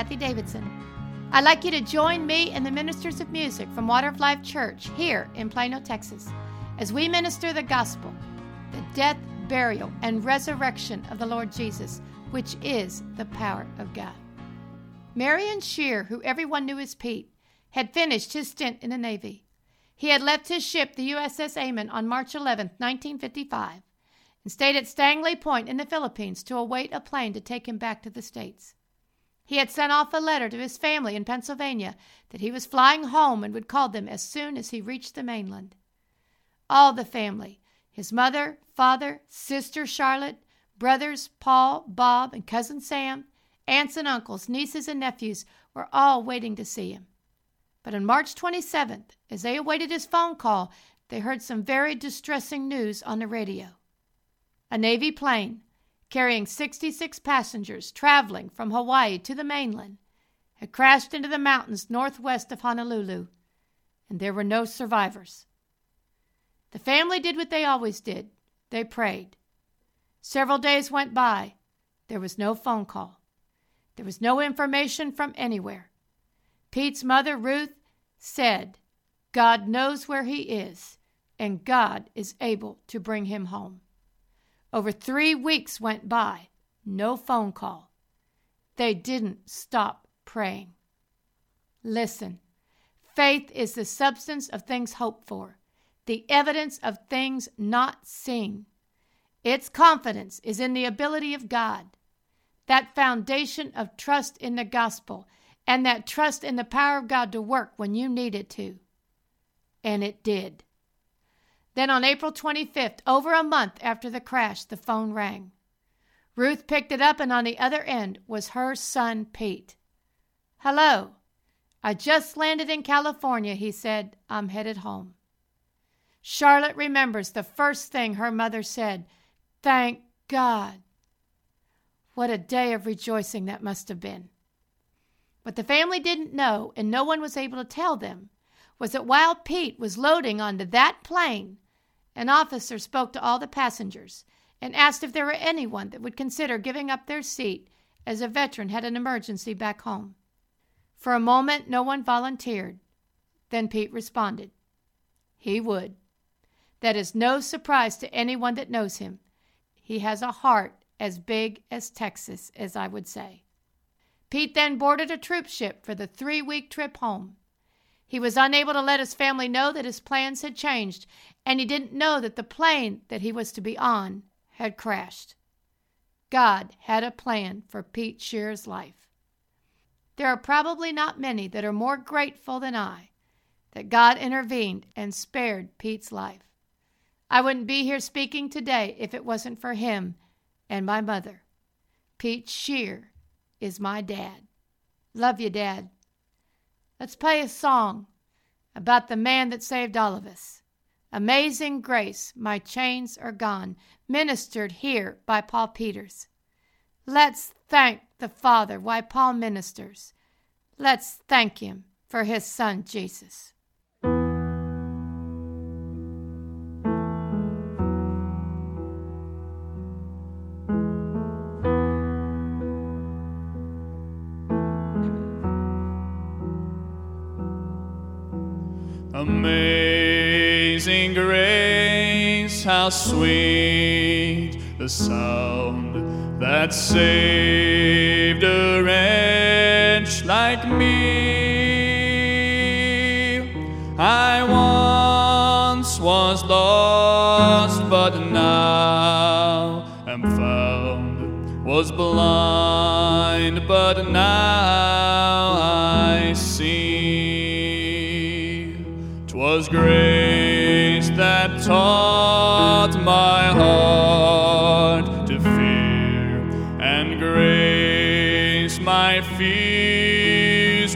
Kathy Davidson. I'd like you to join me and the ministers of music from Water of Life Church here in Plano, Texas, as we minister the gospel, the death, burial, and resurrection of the Lord Jesus, which is the power of God. Marion Shear, who everyone knew as Pete, had finished his stint in the Navy. He had left his ship, the USS Amen, on March 11, 1955, and stayed at Stanley Point in the Philippines to await a plane to take him back to the States. He had sent off a letter to his family in Pennsylvania that he was flying home and would call them as soon as he reached the mainland. All the family, his mother, father, sister Charlotte, brothers Paul, Bob, and cousin Sam, aunts and uncles, nieces and nephews, were all waiting to see him. But on March 27th, as they awaited his phone call, they heard some very distressing news on the radio. A Navy plane, carrying 66 passengers traveling from Hawaii to the mainland, had crashed into the mountains northwest of Honolulu, and there were no survivors. The family did what they always did. They prayed. Several days went by. There was no phone call. There was no information from anywhere. Pete's mother, Ruth, said, "God knows where he is, and God is able to bring him home." Over 3 weeks went by, no phone call. They didn't stop praying. Listen, faith is the substance of things hoped for, the evidence of things not seen. Its confidence is in the ability of God, that foundation of trust in the gospel, and that trust in the power of God to work when you need it to. And it did. Then on April 25th, over a month after the crash, the phone rang. Ruth picked it up, and on the other end was her son, Pete. "Hello. I just landed in California," he said. "I'm headed home." Charlotte remembers the first thing her mother said, "Thank God." What a day of rejoicing that must have been. What the family didn't know, and no one was able to tell them, was that while Pete was loading onto that plane, an officer spoke to all the passengers and asked if there were anyone that would consider giving up their seat as a veteran had an emergency back home. For a moment, no one volunteered. Then Pete responded. He would. That is no surprise to anyone that knows him. He has a heart as big as Texas, as I would say. Pete then boarded a troop ship for the 3-week trip home. He was unable to let his family know that his plans had changed, and he didn't know that the plane that he was to be on had crashed. God had a plan for Pete Shear's life. There are probably not many that are more grateful than I that God intervened and spared Pete's life. I wouldn't be here speaking today if it wasn't for him and my mother. Pete Shear is my dad. Love you, Dad. Let's play a song about the man that saved all of us. Amazing Grace, My Chains Are Gone, ministered here by Paul Peters. Let's thank the Father while Paul ministers. Let's thank him for his son, Jesus. Amazing grace, how sweet the sound that saved a wretch like me. I once was lost, but now am found, was blind, but now I see. 'Twas grace that taught my heart to fear, and grace my fears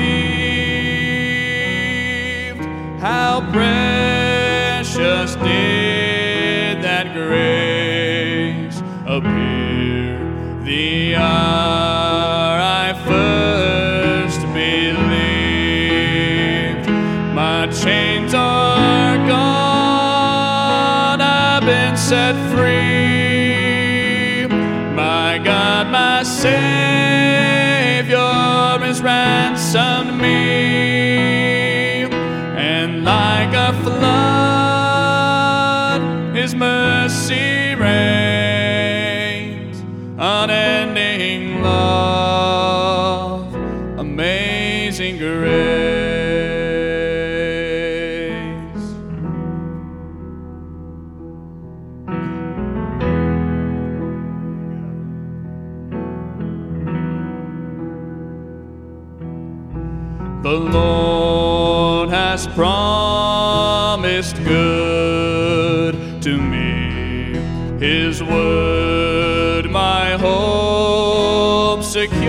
relieved. How precious did that grace appear the hour I first believed. My chains are gone, I've been set free. My God, my Savior ransomed me, and like a flood, His mercy reigns. Unending love, amazing grace. The Lord has promised good to me. His word my hope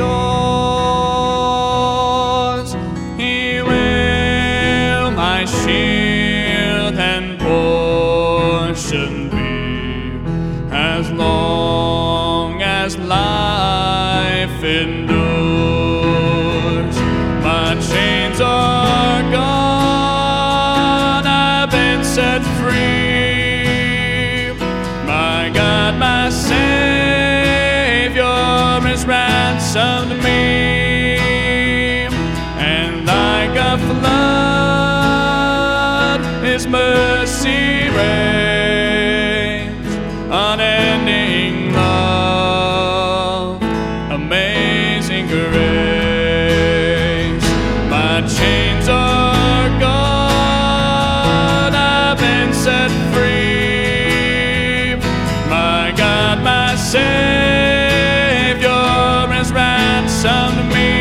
secures. He will my shield and portion be, as long as life endures. My chains are gone, I've been set free. My God, my Savior has ransomed me, and like a flood, His mercy reigns. Unending love, amazing grace. My chains are gone, I've been set free. My God, my Savior has ransomed me,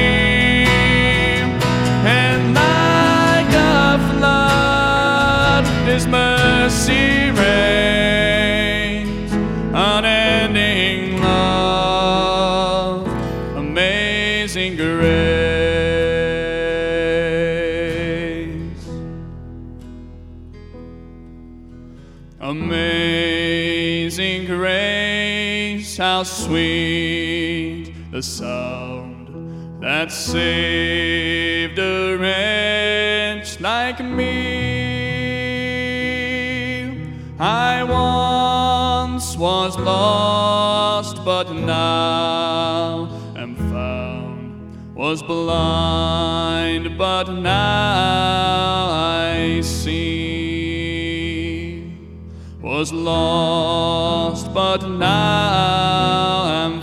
and like a flood, His mercy reigns. Unending love, amazing grace. Amazing grace, how sweet the sound that saved a wretch like me. I once was lost, but now am found, was blind, but now I see, was lost, but now am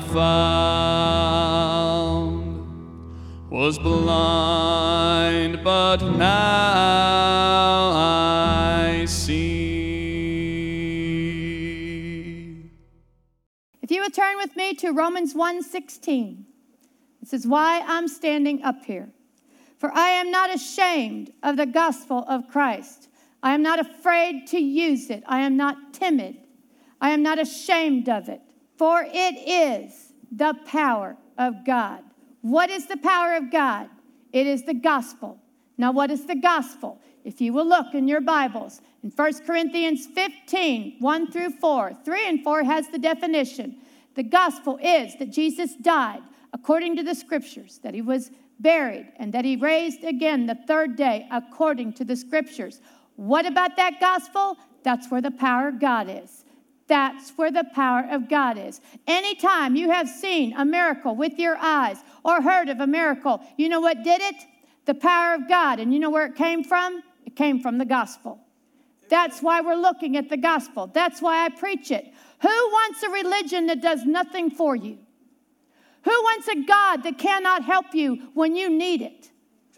found, was blind, but now I see. If you would turn with me to Romans 1:16. This is why I'm standing up here. For I am not ashamed of the gospel of Christ. I am not afraid to use it. I am not timid. I am not ashamed of it. For it is the power of God. What is the power of God? It is the gospel. Now, what is the gospel? If you will look in your Bibles, in 1 Corinthians 15, 1 through 4, 3 and 4 has the definition. The gospel is that Jesus died according to the scriptures, that he was buried, and that he raised again the third day according to the scriptures. What about that gospel? That's where the power of God is. That's where the power of God is. Anytime you have seen a miracle with your eyes or heard of a miracle, you know what did it? The power of God. And you know where it came from? It came from the gospel. That's why we're looking at the gospel. That's why I preach it. Who wants a religion that does nothing for you? Who wants a God that cannot help you when you need it?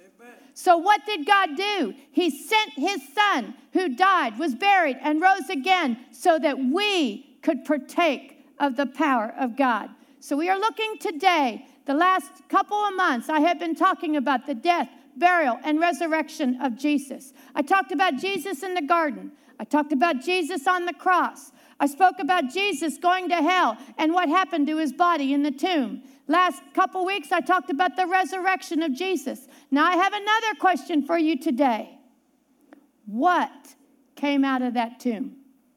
So what did God do? He sent his son who died, was buried, and rose again so that we could partake of the power of God. So we are looking today, the last couple of months, I have been talking about the death, burial, and resurrection of Jesus. I talked about Jesus in the garden. I talked about Jesus on the cross. I spoke about Jesus going to hell and what happened to his body in the tomb. Last couple weeks, I talked about the resurrection of Jesus. Now, I have another question for you today. What came out of that tomb?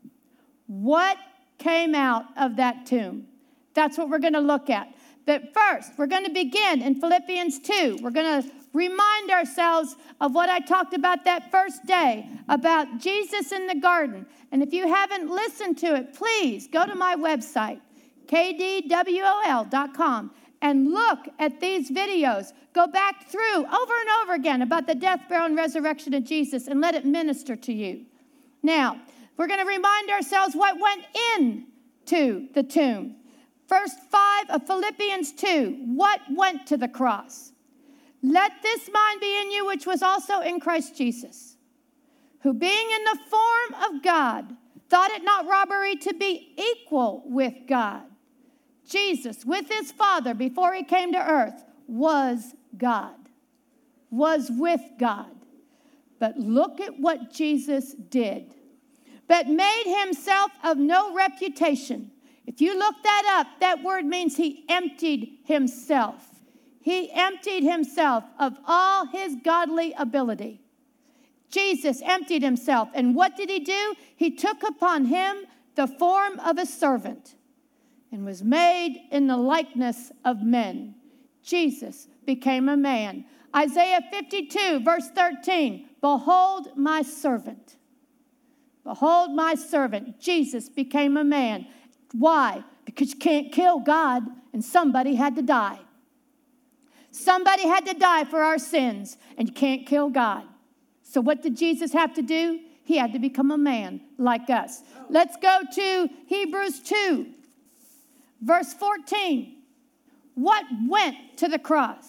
What came out of that tomb? That's what we're going to look at. But first, we're going to begin in Philippians 2. We're going to remind ourselves of what I talked about that first day, about Jesus in the garden. And if you haven't listened to it, please go to my website, kdwol.com, and look at these videos. Go back through over and over again about the death, burial, and resurrection of Jesus and let it minister to you. Now, we're going to remind ourselves what went into the tomb. Verse 5 of Philippians 2, what went to the cross? Let this mind be in you, which was also in Christ Jesus, who being in the form of God, thought it not robbery to be equal with God. Jesus, with his Father, before he came to earth, was God, was with God. But look at what Jesus did. But made himself of no reputation. If you look that up, that word means he emptied himself. He emptied himself of all his godly ability. Jesus emptied himself. And what did he do? He took upon him the form of a servant and was made in the likeness of men. Jesus became a man. Isaiah 52, verse 13, behold my servant. Behold my servant. Jesus became a man. Why? Because you can't kill God, and somebody had to die. Somebody had to die for our sins, and you can't kill God. So what did Jesus have to do? He had to become a man like us. Let's go to Hebrews 2, verse 14. What went to the cross?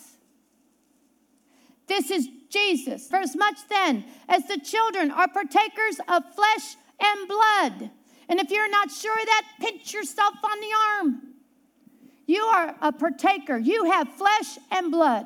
This is Jesus. For as much then as the children are partakers of flesh and blood. And if you're not sure of that, pinch yourself on the arm. You are a partaker. You have flesh and blood.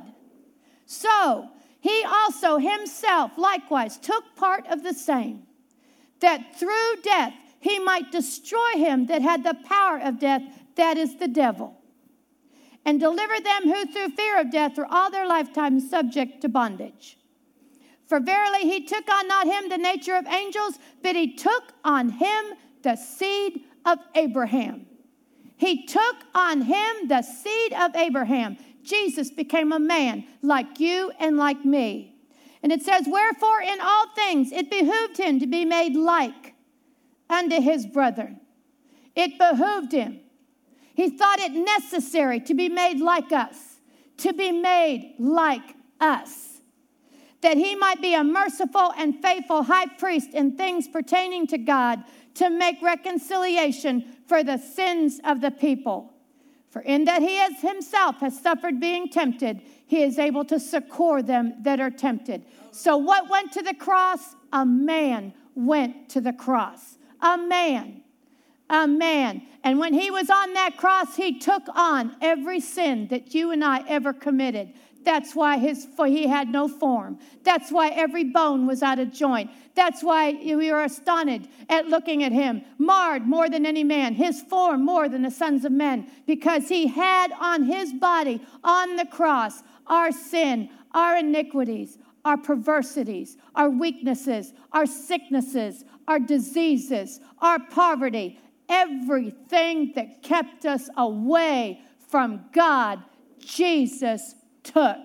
So he also himself likewise took part of the same, that through death he might destroy him that had the power of death, that is the devil, and deliver them who through fear of death were all their lifetime subject to bondage. For verily he took on not him the nature of angels, but he took on him the seed of Abraham. He took on him the seed of Abraham. Jesus became a man like you and like me. And it says, wherefore in all things it behooved him to be made like unto his brethren. It behooved him. He thought it necessary to be made like us, to be made like us, that he might be a merciful and faithful high priest in things pertaining to God, to make reconciliation for the sins of the people. For in that he himself has suffered being tempted, he is able to succor them that are tempted. So what went to the cross? A man went to the cross. A man. A man. And when he was on that cross, he took on every sin that you and I ever committed. That's why he had no form. That's why every bone was out of joint. That's why we are astonished at looking at him, marred more than any man, his form more than the sons of men, because he had on his body, on the cross, our sin, our iniquities, our perversities, our weaknesses, our sicknesses, our diseases, our poverty, everything that kept us away from God, Jesus took.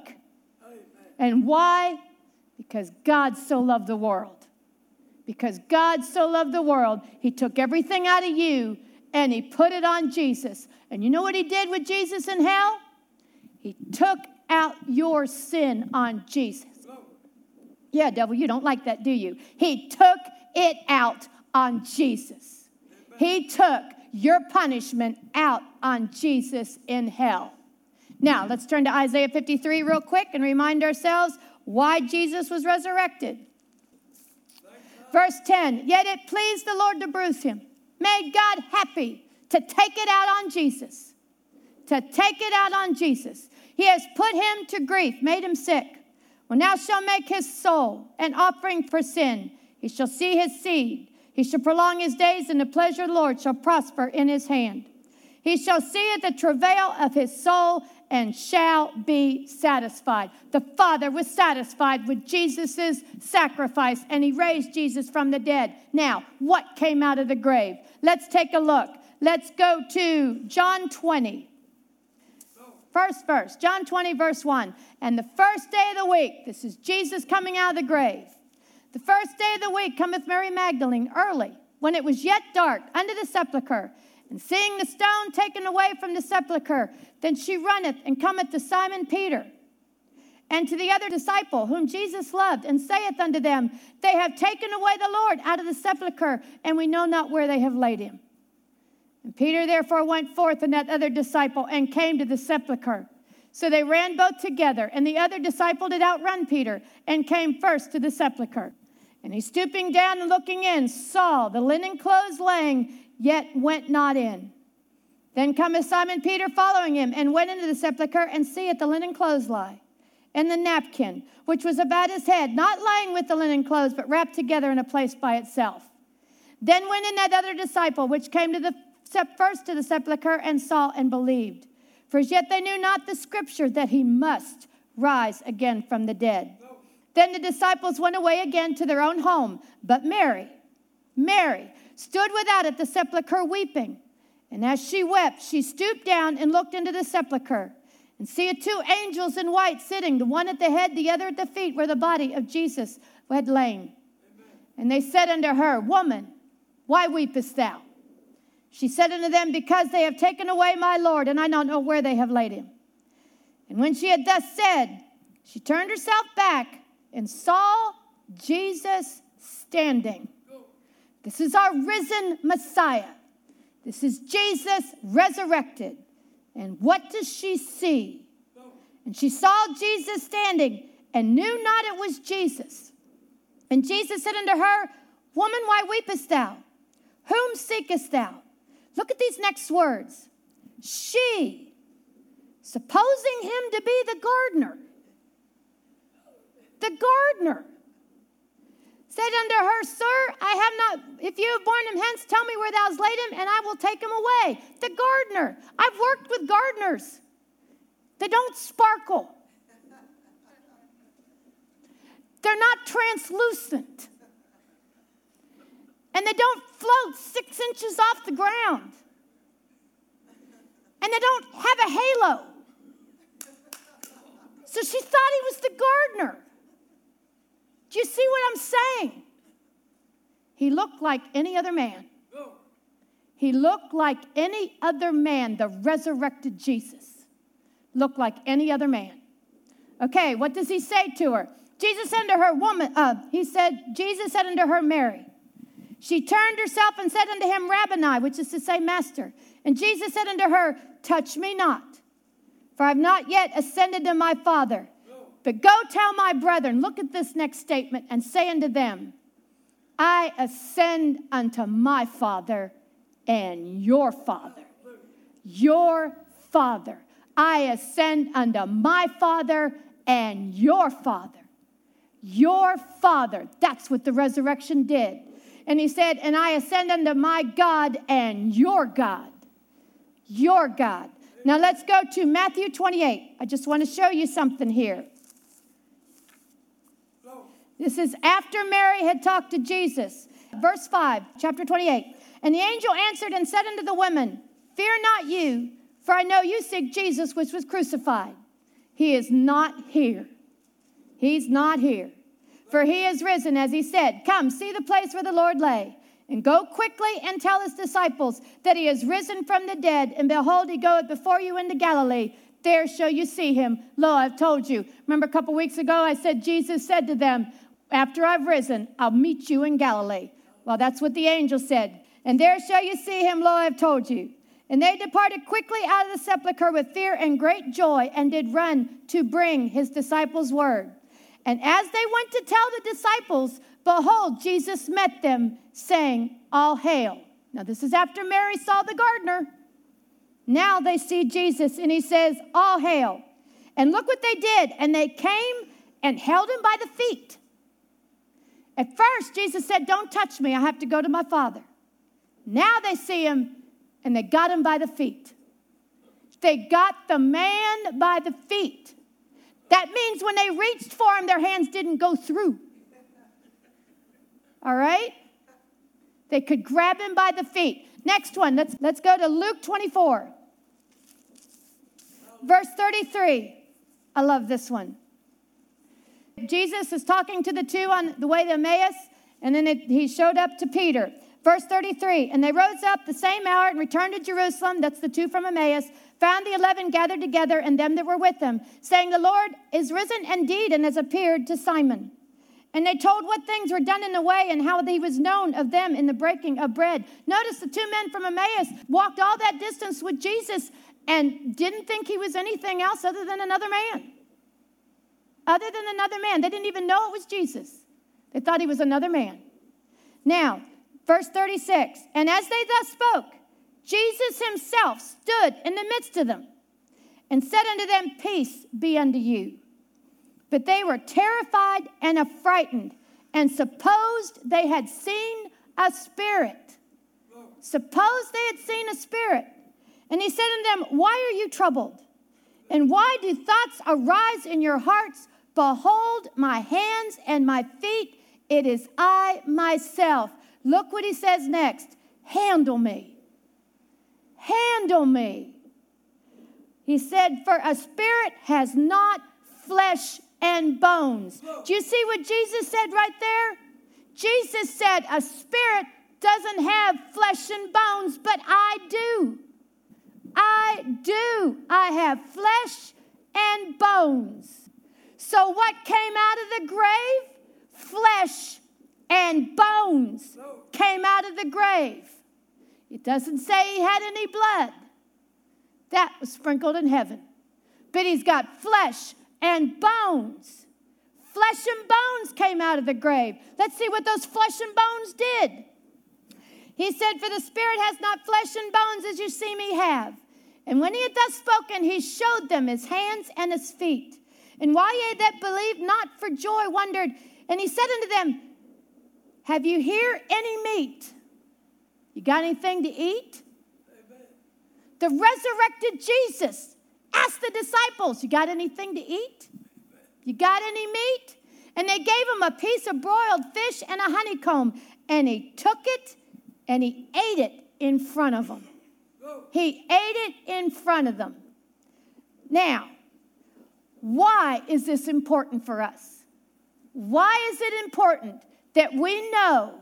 And why? Because God so loved the world. Because God so loved the world, he took everything out of you and he put it on Jesus. And you know what he did with Jesus in hell? He took out your sin on Jesus. Yeah, devil, you don't like that, do you? He took it out on Jesus. He took your punishment out on Jesus in hell. Now, let's turn to Isaiah 53 real quick and remind ourselves why Jesus was resurrected. Verse 10, yet it pleased the Lord to bruise him. Made God happy to take it out on Jesus. To take it out on Jesus. He has put him to grief, made him sick. Well, now shall make his soul an offering for sin. He shall see his seed. He shall prolong his days, and the pleasure of the Lord shall prosper in his hand. He shall see the travail of his soul and shall be satisfied. The Father was satisfied with Jesus' sacrifice, and he raised Jesus from the dead. Now, what came out of the grave? Let's take a look. Let's go to John 20. First verse, John 20, verse 1. And the first day of the week, this is Jesus coming out of the grave. The first day of the week cometh Mary Magdalene early, when it was yet dark, unto the sepulchre, And seeing the stone taken away from the sepulchre, then she runneth and cometh to Simon Peter and to the other disciple whom Jesus loved, and saith unto them, They have taken away the Lord out of the sepulchre, and we know not where they have laid him. And Peter therefore went forth, and that other disciple, and came to the sepulchre. So they ran both together, and the other disciple did outrun Peter, and came first to the sepulchre. And he, stooping down and looking in, saw the linen clothes laying, yet went not in. Then cometh Simon Peter following him, and went into the sepulchre, and seeth the linen clothes lie, and the napkin, which was about his head, not lying with the linen clothes, but wrapped together in a place by itself. Then went in that other disciple, which came to the first to the sepulchre, and saw and believed. For as yet they knew not the scripture, that he must rise again from the dead. Then the disciples went away again to their own home. But Mary stood without at the sepulchre weeping. And as she wept, she stooped down and looked into the sepulchre, and seeth two angels in white sitting, the one at the head, the other at the feet, where the body of Jesus had lain. Amen. And they said unto her, Woman, why weepest thou? She said unto them, Because they have taken away my Lord, and I don't know where they have laid him. And when she had thus said, she turned herself back and saw Jesus standing. This is our risen Messiah. This is Jesus resurrected. And what does she see? And she saw Jesus standing, and knew not it was Jesus. And Jesus said unto her, Woman, why weepest thou? Whom seekest thou? Look at these next words. She, supposing him to be the gardener, said unto her, Sir, I have not, if you have borne him hence, tell me where thou hast laid him, and I will take him away. The gardener. I've worked with gardeners. They don't sparkle. They're not translucent. And they don't float 6 inches off the ground. And they don't have a halo. So she thought he was the gardener. Do you see what I'm saying? He looked like any other man. He looked like any other man. The resurrected Jesus looked like any other man. Okay, what does he say to her? Jesus said unto her, Woman, Jesus said unto her, Mary. She turned herself and said unto him, Rabboni, which is to say, Master. And Jesus said unto her, Touch me not, for I have not yet ascended to my Father. But go tell my brethren, look at this next statement, and say unto them, I ascend unto my Father and your Father. Your Father. I ascend unto my Father and your Father. Your Father. That's what the resurrection did. And he said, and I ascend unto my God and your God. Your God. Now let's go to Matthew 28. I just want to show you something here. This is after Mary had talked to Jesus. Verse 5, chapter 28. And the angel answered and said unto the women, Fear not you, for I know you seek Jesus, which was crucified. He is not here. He's not here. For he is risen, as he said. Come, see the place where the Lord lay. And go quickly and tell his disciples that he is risen from the dead. And behold, he goeth before you into Galilee. There shall you see him. Lo, I've told you. Remember a couple weeks ago, I said, Jesus said to them, after I've risen, I'll meet you in Galilee. Well, that's what the angel said. And there shall you see him. Lo, I've told you. And they departed quickly out of the sepulchre with fear and great joy, and did run to bring his disciples word. And as they went to tell the disciples, behold, Jesus met them, saying, All hail. Now, this is after Mary saw the gardener. Now they see Jesus, and he says, All hail. And look what they did. And they came and held him by the feet. At first, Jesus said, Don't touch me. I have to go to my Father. Now they see him, and they got him by the feet. They got the man by the feet. That means when they reached for him, their hands didn't go through. All right? They could grab him by the feet. Next one, let's go to Luke 24. Verse 33. I love this one. Jesus is talking to the two on the way to Emmaus, and then he showed up to Peter. Verse 33, and they rose up the same hour and returned to Jerusalem. That's the 2 from Emmaus. Found the 11 gathered together and them that were with them, saying, the Lord is risen indeed and has appeared to Simon. And they told what things were done in the way and how he was known of them in the breaking of bread. Notice the 2 men from Emmaus walked all that distance with Jesus and didn't think he was anything else other than another man. Other than another man. They didn't even know it was Jesus. They thought he was another man. Now, verse 36, and as they thus spoke, Jesus himself stood in the midst of them and said unto them, peace be unto you. But they were terrified and affrighted and supposed they had seen a spirit. Suppose they had seen a spirit. And he said unto them, why are you troubled? And why do thoughts arise in your hearts? Behold, my hands and my feet, it is I myself. Look what he says next. Handle me. Handle me. He said, for a spirit has not flesh and bones. Do you see what Jesus said right there? Jesus said, a spirit doesn't have flesh and bones, but I do. I do. I have flesh and bones. So what came out of the grave? Flesh and bones came out of the grave. It doesn't say he had any blood. That was sprinkled in heaven. But he's got flesh and bones. Flesh and bones came out of the grave. Let's see what those flesh and bones did. He said, for the spirit has not flesh and bones as you see me have. And when he had thus spoken, he showed them his hands and his feet. And while ye that believed not for joy wondered, and he said unto them, have you here any meat? You got anything to eat? Amen. The resurrected Jesus asked the disciples, you got anything to eat? Amen. You got any meat? And they gave him a piece of broiled fish and a honeycomb. And he took it and he ate it in front of them. He ate it in front of them. Now, why is this important for us? Why is it important that we know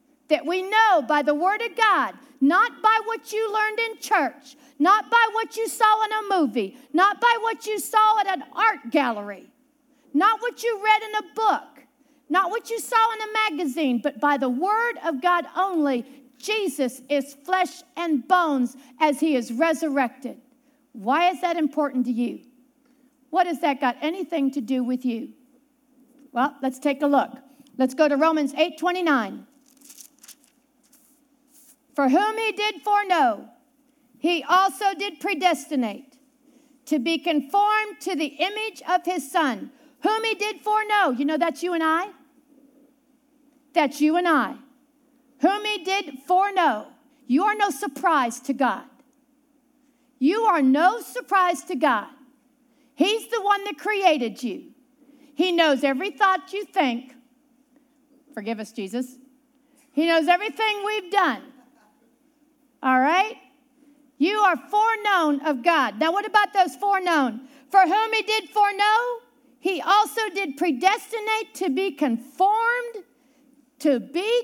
by the Word of God, not by what you learned in church, not by what you saw in a movie, not by what you saw at an art gallery, not what you read in a book, not what you saw in a magazine, but by the Word of God only, Jesus is flesh and bones as he is resurrected. Why is that important to you? What has that got anything to do with you? Well, let's take a look. Let's go to Romans 8:29. For whom he did foreknow, he also did predestinate to be conformed to the image of his Son. Whom he did foreknow. You know, that's you and I. That's you and I. Whom he did foreknow. You are no surprise to God. You are no surprise to God. He's the one that created you. He knows every thought you think. Forgive us, Jesus. He knows everything we've done. All right? You are foreknown of God. Now, what about those foreknown? For whom he did foreknow, he also did predestinate to be conformed to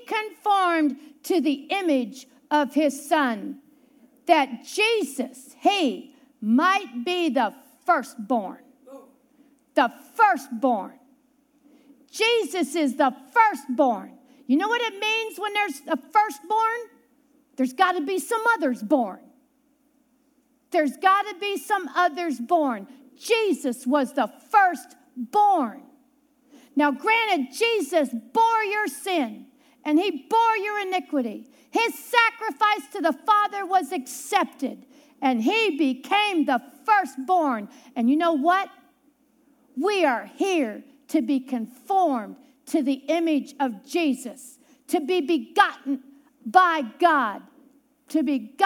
the image of his Son, that Jesus, he might be the firstborn. The firstborn. Jesus is the firstborn. You know what it means when there's a firstborn? There's got to be some others born. There's got to be some others born. Jesus was the firstborn. Now, granted, Jesus bore your sin and he bore your iniquity. His sacrifice to the Father was accepted and he became the firstborn. And you know what? We are here to be conformed to the image of Jesus, to be begotten by God, so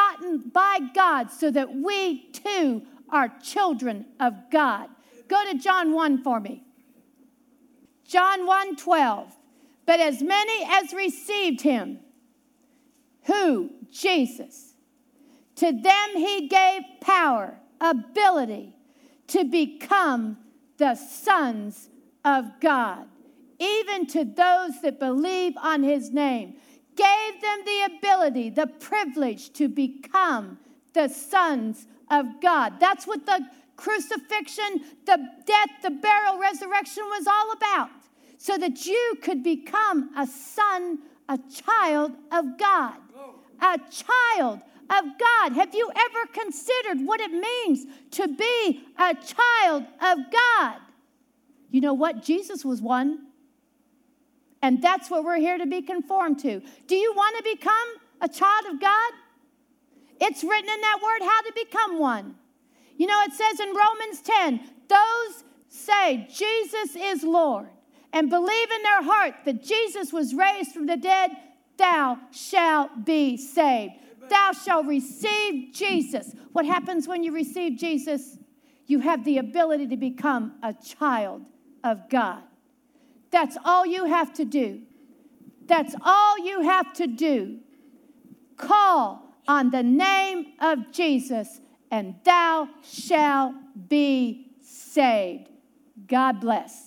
that we too are children of God. Go to John 1 for me. John 1:12. But as many as received him, who? Jesus. To them he gave power, ability to become the sons of God, even to those that believe on his name. gave them the ability, the privilege to become the sons of God. That's what the crucifixion, the death, the burial, resurrection was all about. So that you could become a son, a child of God. A child of God. Have you ever considered what it means to be a child of God? You know what? Jesus was one. And that's what we're here to be conformed to. Do you want to become a child of God? It's written in that word how to become one. You know, it says in Romans 10, those say Jesus is Lord and believe in their heart that Jesus was raised from the dead, thou shalt be saved. Amen. Thou shalt receive Jesus. What happens when you receive Jesus? You have the ability to become a child of God. That's all you have to do. That's all you have to do. Call on the name of Jesus, and thou shalt be saved. God bless.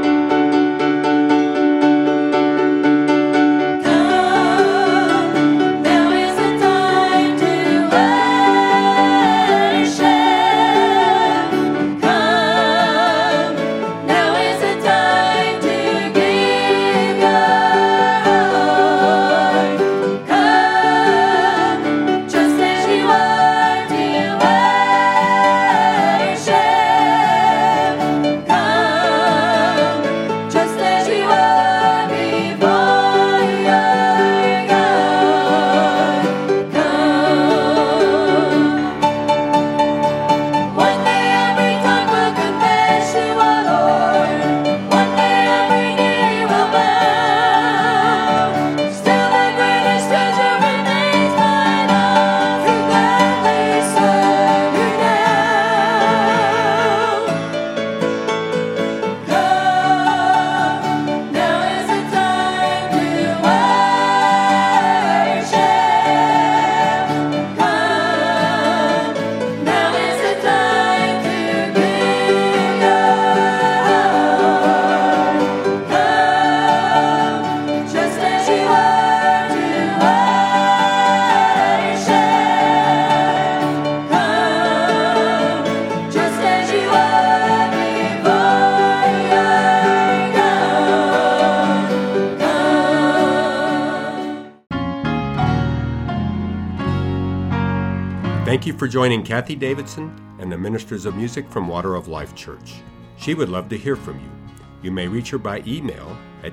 Thank you for joining Kathy Davidson and the Ministers of Music from Water of Life Church. She would love to hear from you. You may reach her by email at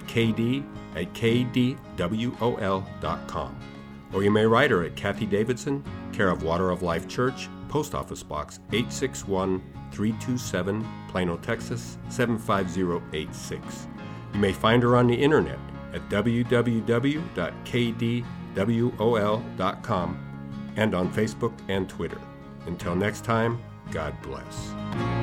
kd@kdwol.com, or you may write her at Kathy Davidson, care of Water of Life Church, Post Office Box 861-327, Plano, Texas 75086. You may find her on the internet at www.kdwol.com and on Facebook and Twitter. Until next time, God bless.